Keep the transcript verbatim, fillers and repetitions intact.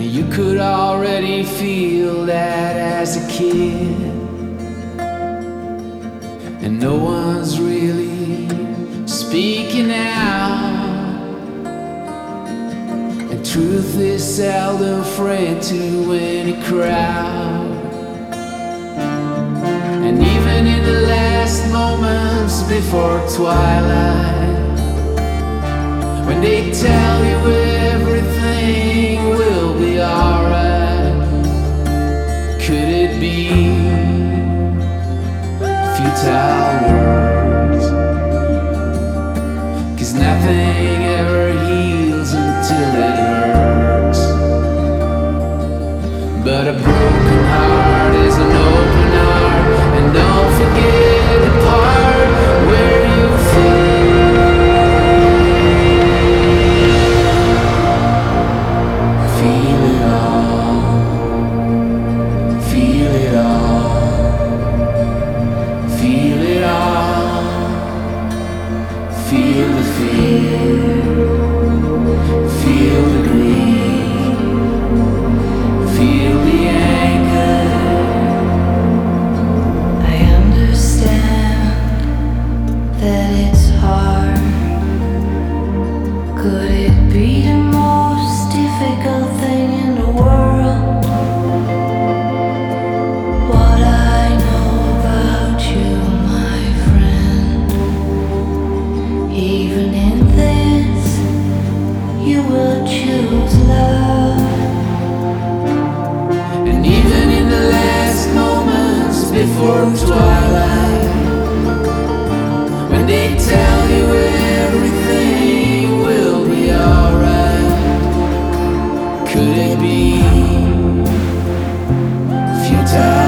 You could already feel that as a kid, and no one's really speaking out, and truth is seldom friend to any crowd. And even in the last moments before twilight, when they tell you everything will be alright, could it be futile words? 'Cause nothing ever heals until it hurts, but a broken heart is an open heart. And don't forget the part where you feel Feel it all, feel it all, feel it all. Feel the fear, feel the grief, feel the anger. I understand that it's hard. Could it be the most difficult thing in the world? What I know about you, my friend. Even in this, you will choose love. And even in the last moments before twilight, when they tell you everything will be alright, could it be futile?